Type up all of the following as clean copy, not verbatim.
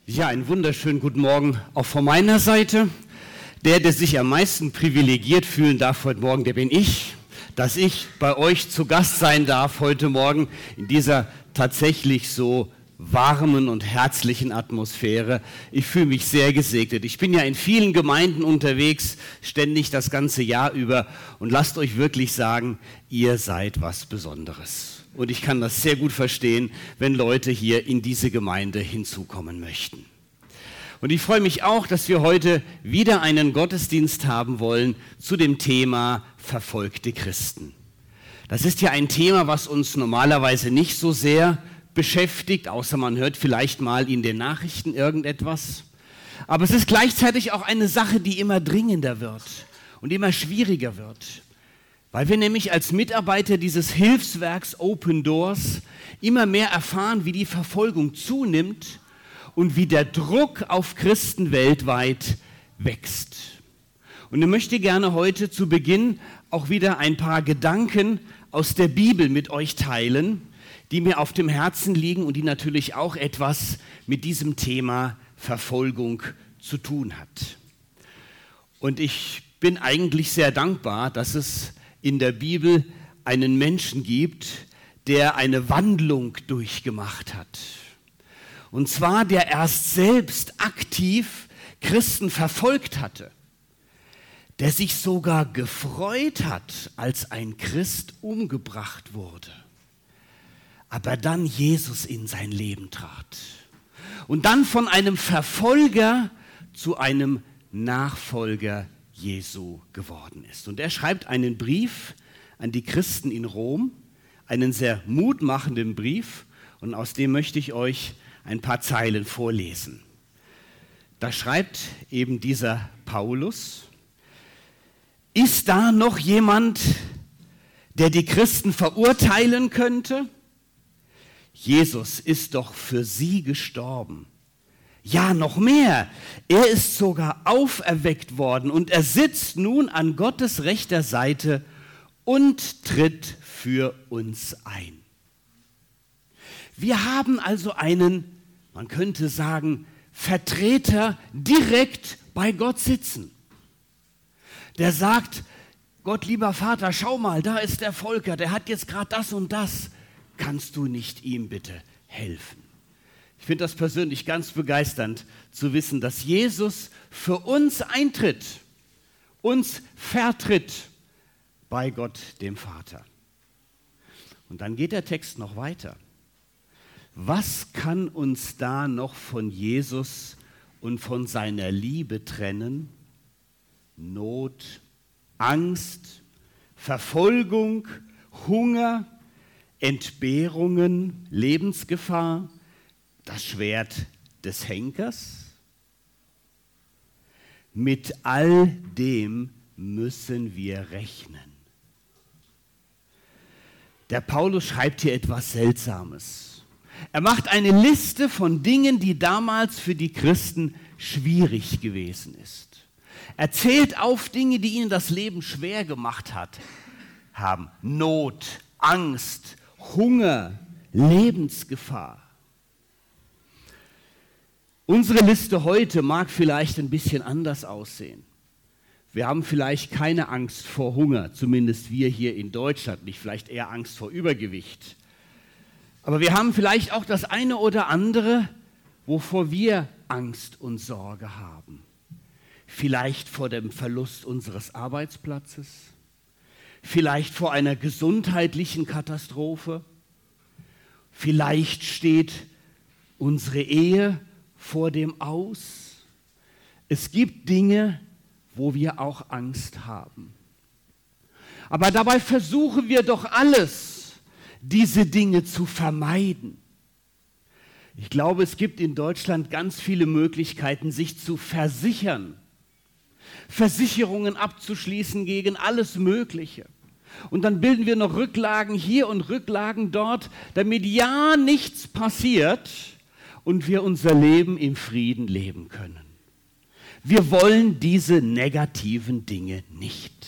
Ja, einen wunderschönen guten Morgen auch von meiner Seite. Der sich am meisten privilegiert fühlen darf heute Morgen, der bin ich, dass ich bei euch zu Gast sein darf heute Morgen in dieser tatsächlich so warmen und herzlichen Atmosphäre. Ich fühle mich sehr gesegnet. Ich bin ja in vielen Gemeinden unterwegs, ständig das ganze Jahr über, und lasst euch wirklich sagen, ihr seid was Besonderes. Und ich kann das sehr gut verstehen, wenn Leute hier in diese Gemeinde hinzukommen möchten. Und ich freue mich auch, dass wir heute wieder einen Gottesdienst haben wollen zu dem Thema verfolgte Christen. Das ist ja ein Thema, was uns normalerweise nicht so sehr beschäftigt, außer man hört vielleicht mal in den Nachrichten irgendetwas. Aber es ist gleichzeitig auch eine Sache, die immer dringender wird und immer schwieriger wird. Weil wir nämlich als Mitarbeiter dieses Hilfswerks Open Doors immer mehr erfahren, wie die Verfolgung zunimmt und wie der Druck auf Christen weltweit wächst. Und ich möchte gerne heute zu Beginn auch wieder ein paar Gedanken aus der Bibel mit euch teilen, die mir auf dem Herzen liegen und die natürlich auch etwas mit diesem Thema Verfolgung zu tun hat. Und ich bin eigentlich sehr dankbar, dass es in der Bibel einen Menschen gibt, der eine Wandlung durchgemacht hat. Und zwar, der erst selbst aktiv Christen verfolgt hatte, der sich sogar gefreut hat, als ein Christ umgebracht wurde, aber dann Jesus in sein Leben trat und dann von einem Verfolger zu einem Nachfolger Jesu geworden ist. Und er schreibt einen Brief an die Christen in Rom, einen sehr mutmachenden Brief, und aus dem möchte ich euch ein paar Zeilen vorlesen. Da schreibt eben dieser Paulus: Ist da noch jemand, der die Christen verurteilen könnte? Jesus ist doch für sie gestorben. Ja, noch mehr. Er ist sogar auferweckt worden und er sitzt nun an Gottes rechter Seite und tritt für uns ein. Wir haben also einen, man könnte sagen, Vertreter direkt bei Gott sitzen. Der sagt: Gott, lieber Vater, schau mal, da ist der Volker, der hat jetzt gerade das und das. Kannst du nicht ihm bitte helfen? Ich finde das persönlich ganz begeisternd zu wissen, dass Jesus für uns eintritt, uns vertritt bei Gott, dem Vater. Und dann geht der Text noch weiter. Was kann uns da noch von Jesus und von seiner Liebe trennen? Not, Angst, Verfolgung, Hunger, Entbehrungen, Lebensgefahr, das Schwert des Henkers? Mit all dem müssen wir rechnen. Der Paulus schreibt hier etwas Seltsames. Er macht eine Liste von Dingen, die damals für die Christen schwierig gewesen ist. Er zählt auf Dinge, die ihnen das Leben schwer gemacht haben. Not, Angst, Hunger, Lebensgefahr. Unsere Liste heute mag vielleicht ein bisschen anders aussehen. Wir haben vielleicht keine Angst vor Hunger, zumindest wir hier in Deutschland nicht, vielleicht eher Angst vor Übergewicht. Aber wir haben vielleicht auch das eine oder andere, wovor wir Angst und Sorge haben. Vielleicht vor dem Verlust unseres Arbeitsplatzes, vielleicht vor einer gesundheitlichen Katastrophe, vielleicht steht unsere Ehe vor dem Aus. Es gibt Dinge, wo wir auch Angst haben. Aber dabei versuchen wir doch alles, diese Dinge zu vermeiden. Ich glaube, es gibt in Deutschland ganz viele Möglichkeiten, sich zu versichern, Versicherungen abzuschließen gegen alles Mögliche. Und dann bilden wir noch Rücklagen hier und Rücklagen dort, damit ja nichts passiert und wir unser Leben im Frieden leben können. Wir wollen diese negativen Dinge nicht.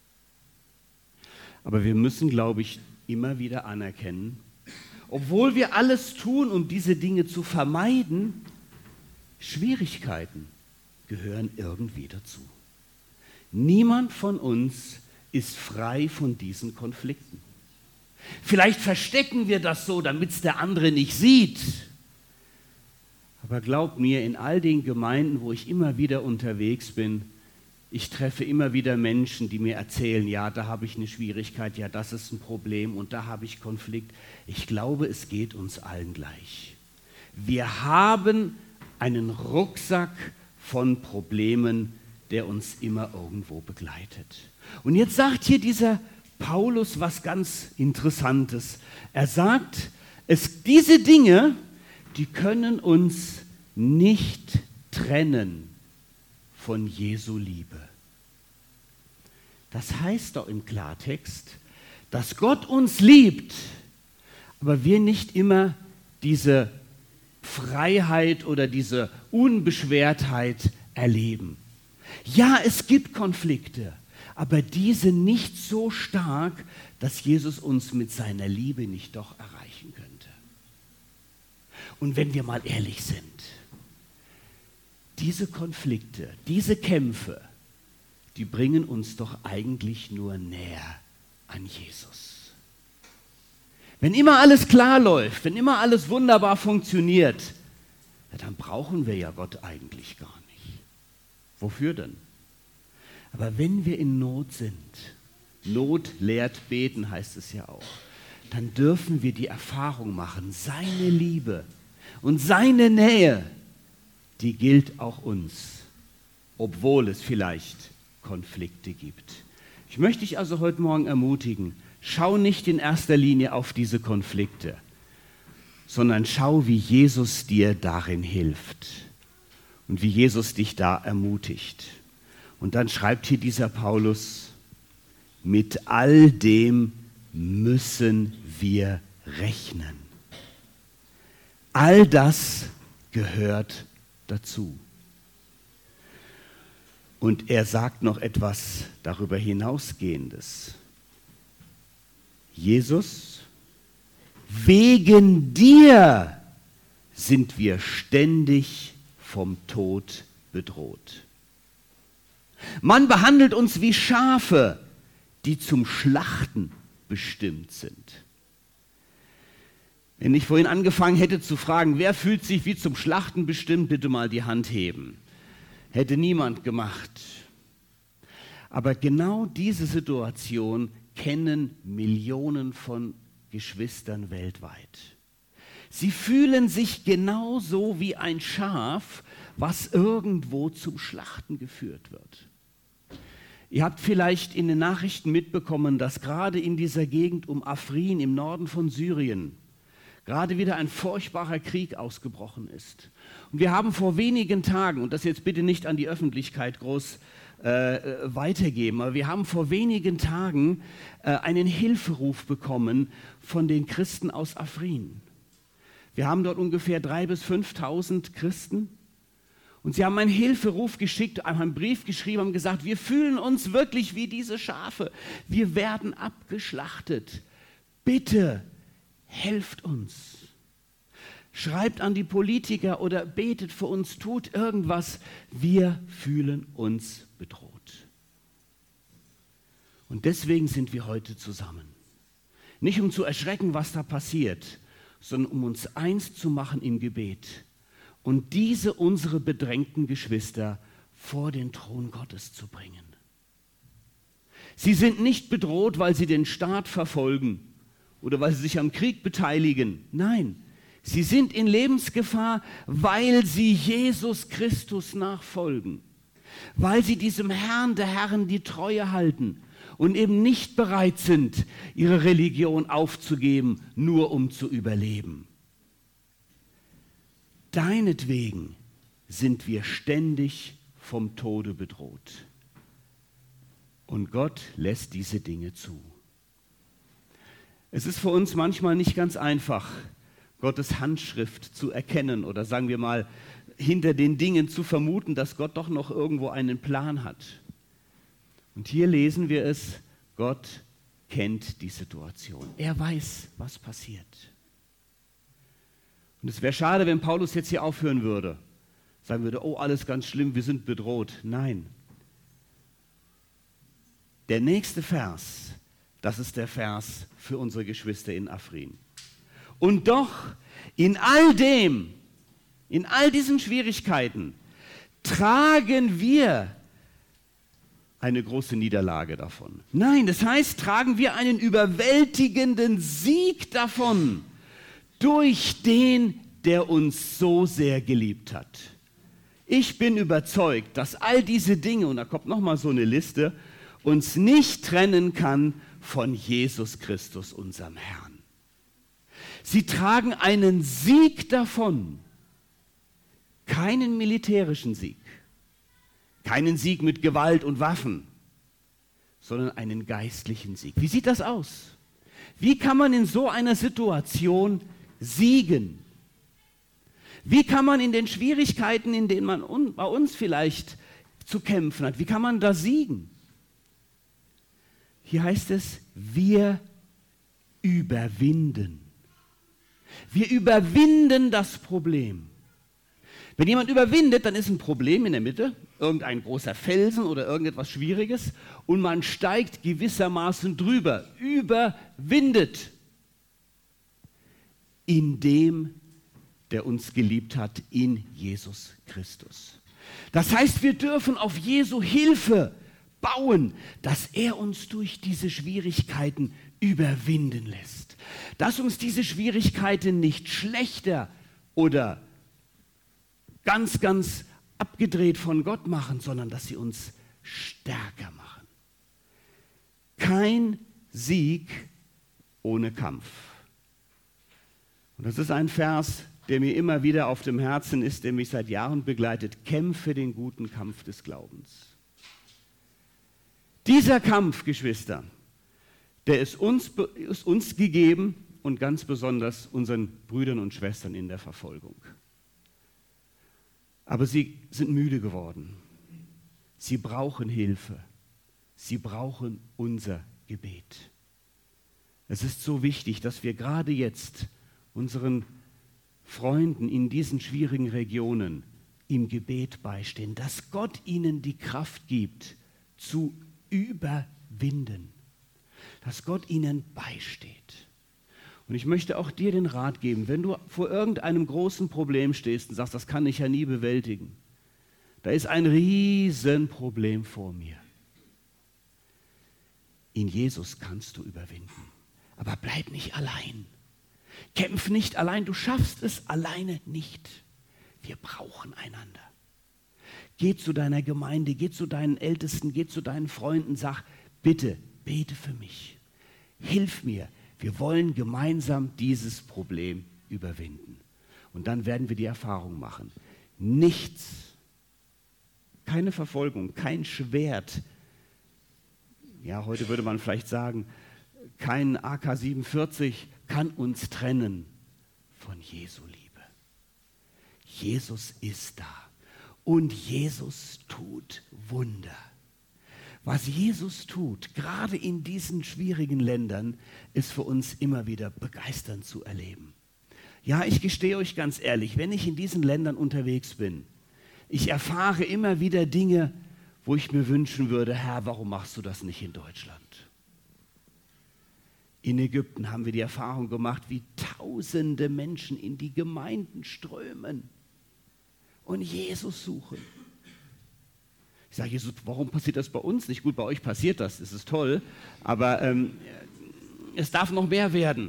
Aber wir müssen, glaube ich, immer wieder anerkennen, obwohl wir alles tun, um diese Dinge zu vermeiden, Schwierigkeiten gehören irgendwie dazu. Niemand von uns ist frei von diesen Konflikten. Vielleicht verstecken wir das so, damit es der andere nicht sieht. Aber glaubt mir, in all den Gemeinden, wo ich immer wieder unterwegs bin, ich treffe immer wieder Menschen, die mir erzählen, ja, da habe ich eine Schwierigkeit, ja, das ist ein Problem und da habe ich Konflikt. Ich glaube, es geht uns allen gleich. Wir haben einen Rucksack von Problemen, der uns immer irgendwo begleitet. Und jetzt sagt hier dieser Paulus was ganz Interessantes. Er sagt, diese Dinge, die können uns nicht trennen von Jesu Liebe. Das heißt doch im Klartext, dass Gott uns liebt, aber wir nicht immer diese Freiheit oder diese Unbeschwertheit erleben. Ja, es gibt Konflikte, aber diese nicht so stark, dass Jesus uns mit seiner Liebe nicht doch erreichen könnte. Und wenn wir mal ehrlich sind, diese Konflikte, diese Kämpfe, die bringen uns doch eigentlich nur näher an Jesus. Wenn immer alles klar läuft, wenn immer alles wunderbar funktioniert, ja, dann brauchen wir ja Gott eigentlich gar nicht. Wofür denn? Aber wenn wir in Not sind, Not lehrt beten, heißt es ja auch, dann dürfen wir die Erfahrung machen, seine Liebe und seine Nähe, die gilt auch uns, obwohl es vielleicht Konflikte gibt. Ich möchte dich also heute Morgen ermutigen, schau nicht in erster Linie auf diese Konflikte, sondern schau, wie Jesus dir darin hilft und wie Jesus dich da ermutigt. Und dann schreibt hier dieser Paulus, mit all dem müssen wir rechnen. All das gehört dazu. Und er sagt noch etwas darüber hinausgehendes. Jesus, wegen dir sind wir ständig vom Tod bedroht. Man behandelt uns wie Schafe, die zum Schlachten bestimmt sind. Wenn ich vorhin angefangen hätte zu fragen, wer fühlt sich wie zum Schlachten bestimmt, bitte mal die Hand heben. Hätte niemand gemacht. Aber genau diese Situation kennen Millionen von Geschwistern weltweit. Sie fühlen sich genauso wie ein Schaf, was irgendwo zum Schlachten geführt wird. Ihr habt vielleicht in den Nachrichten mitbekommen, dass gerade in dieser Gegend um Afrin im Norden von Syrien gerade wieder ein furchtbarer Krieg ausgebrochen ist. Und wir haben vor wenigen Tagen, und das jetzt bitte nicht an die Öffentlichkeit groß weitergeben, aber wir haben vor wenigen Tagen einen Hilferuf bekommen von den Christen aus Afrin. Wir haben dort ungefähr 3.000 bis 5.000 Christen. Und sie haben einen Hilferuf geschickt, einen Brief geschrieben, haben gesagt, wir fühlen uns wirklich wie diese Schafe. Wir werden abgeschlachtet. Bitte helft uns. Schreibt an die Politiker oder betet für uns, tut irgendwas. Wir fühlen uns bedroht. Und deswegen sind wir heute zusammen. Nicht um zu erschrecken, was da passiert, sondern um uns eins zu machen im Gebet und diese unsere bedrängten Geschwister vor den Thron Gottes zu bringen. Sie sind nicht bedroht, weil sie den Staat verfolgen oder weil sie sich am Krieg beteiligen. Nein, sie sind in Lebensgefahr, weil sie Jesus Christus nachfolgen, weil sie diesem Herrn der Herren die Treue halten und eben nicht bereit sind, ihre Religion aufzugeben, nur um zu überleben. Deinetwegen sind wir ständig vom Tode bedroht. Und Gott lässt diese Dinge zu. Es ist für uns manchmal nicht ganz einfach, Gottes Handschrift zu erkennen oder sagen wir mal, hinter den Dingen zu vermuten, dass Gott doch noch irgendwo einen Plan hat. Und hier lesen wir es, Gott kennt die Situation. Er weiß, was passiert. Und es wäre schade, wenn Paulus jetzt hier aufhören würde. sagen würde, oh, alles ganz schlimm, wir sind bedroht. Nein. Der nächste Vers, das ist der Vers für unsere Geschwister in Afrin. Und doch, in all diesen Schwierigkeiten, tragen wir eine große Niederlage davon. Nein, das heißt, tragen wir einen überwältigenden Sieg davon durch den, der uns so sehr geliebt hat. Ich bin überzeugt, dass all diese Dinge, und da kommt nochmal so eine Liste, uns nicht trennen kann von Jesus Christus, unserem Herrn. Sie tragen einen Sieg davon, keinen militärischen Sieg, keinen Sieg mit Gewalt und Waffen, sondern einen geistlichen Sieg. Wie sieht das aus? Wie kann man in so einer Situation siegen? Wie kann man in den Schwierigkeiten, in denen man bei uns vielleicht zu kämpfen hat, wie kann man da siegen? Hier heißt es, wir überwinden. Wir überwinden das Problem. Wenn jemand überwindet, dann ist ein Problem in der Mitte, irgendein großer Felsen oder irgendetwas Schwieriges und man steigt gewissermaßen drüber, überwindet in dem, der uns geliebt hat, in Jesus Christus. Das heißt, wir dürfen auf Jesu Hilfe bauen, dass er uns durch diese Schwierigkeiten überwinden lässt. Dass uns diese Schwierigkeiten nicht schlechter oder ganz, ganz abgedreht von Gott machen, sondern dass sie uns stärker machen. Kein Sieg ohne Kampf. Und das ist ein Vers, der mir immer wieder auf dem Herzen ist, der mich seit Jahren begleitet. Kämpfe den guten Kampf des Glaubens. Dieser Kampf, Geschwister, der ist uns gegeben und ganz besonders unseren Brüdern und Schwestern in der Verfolgung. Aber sie sind müde geworden. Sie brauchen Hilfe. Sie brauchen unser Gebet. Es ist so wichtig, dass wir gerade jetzt unseren Freunden in diesen schwierigen Regionen im Gebet beistehen, dass Gott ihnen die Kraft gibt, zu überwinden, dass Gott ihnen beisteht. Und ich möchte auch dir den Rat geben, wenn du vor irgendeinem großen Problem stehst und sagst, das kann ich ja nie bewältigen, da ist ein Riesenproblem vor mir. In Jesus kannst du überwinden, aber bleib nicht allein. Kämpf nicht allein, du schaffst es alleine nicht. Wir brauchen einander. Geh zu deiner Gemeinde, geh zu deinen Ältesten, geh zu deinen Freunden, sag, bitte, bete für mich. Hilf mir. Wir wollen gemeinsam dieses Problem überwinden. Und dann werden wir die Erfahrung machen. Nichts, keine Verfolgung, kein Schwert. Ja, heute würde man vielleicht sagen, kein AK-47 kann uns trennen von Jesu Liebe. Jesus ist da und Jesus tut Wunder. Was Jesus tut, gerade in diesen schwierigen Ländern, ist für uns immer wieder begeisternd zu erleben. Ja, ich gestehe euch ganz ehrlich, wenn ich in diesen Ländern unterwegs bin, ich erfahre immer wieder Dinge, wo ich mir wünschen würde, Herr, warum machst du das nicht in Deutschland? In Ägypten haben wir die Erfahrung gemacht, wie tausende Menschen in die Gemeinden strömen und Jesus suchen. Ich sage, Jesus, warum passiert das bei uns nicht? Gut, bei euch passiert das, das ist toll, aber es darf noch mehr werden.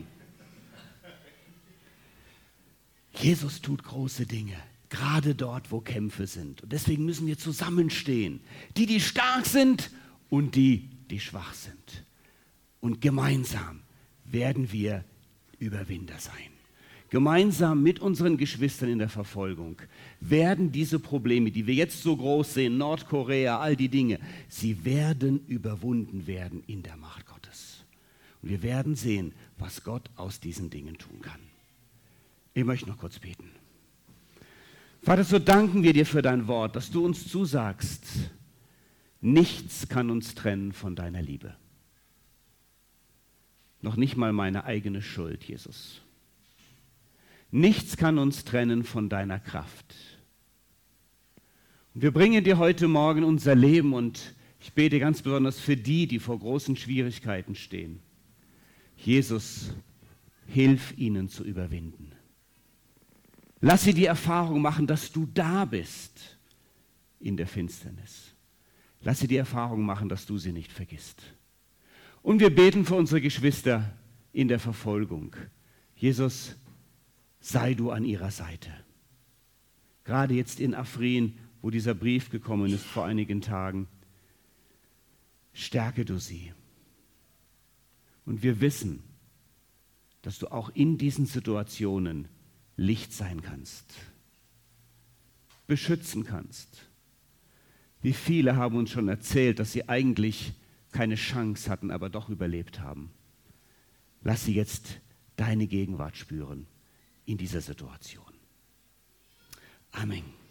Jesus tut große Dinge, gerade dort, wo Kämpfe sind. Und deswegen müssen wir zusammenstehen. Die stark sind und die schwach sind. Und gemeinsam werden wir Überwinder sein. Gemeinsam mit unseren Geschwistern in der Verfolgung werden diese Probleme, die wir jetzt so groß sehen, Nordkorea, all die Dinge, sie werden überwunden werden in der Macht Gottes. Und wir werden sehen, was Gott aus diesen Dingen tun kann. Ich möchte noch kurz beten. Vater, so danken wir dir für dein Wort, dass du uns zusagst, nichts kann uns trennen von deiner Liebe. Noch nicht mal meine eigene Schuld, Jesus. Nichts kann uns trennen von deiner Kraft. Wir bringen dir heute Morgen unser Leben und ich bete ganz besonders für die vor großen Schwierigkeiten stehen. Jesus, hilf ihnen zu überwinden. Lass sie die Erfahrung machen, dass du da bist in der Finsternis. Lass sie die Erfahrung machen, dass du sie nicht vergisst. Und wir beten für unsere Geschwister in der Verfolgung. Jesus, sei du an ihrer Seite. Gerade jetzt in Afrin, wo dieser Brief gekommen ist vor einigen Tagen, stärke du sie. Und wir wissen, dass du auch in diesen Situationen Licht sein kannst, beschützen kannst. Wie viele haben uns schon erzählt, dass sie eigentlich keine Chance hatten, aber doch überlebt haben. Lass sie jetzt deine Gegenwart spüren in dieser Situation. Amen.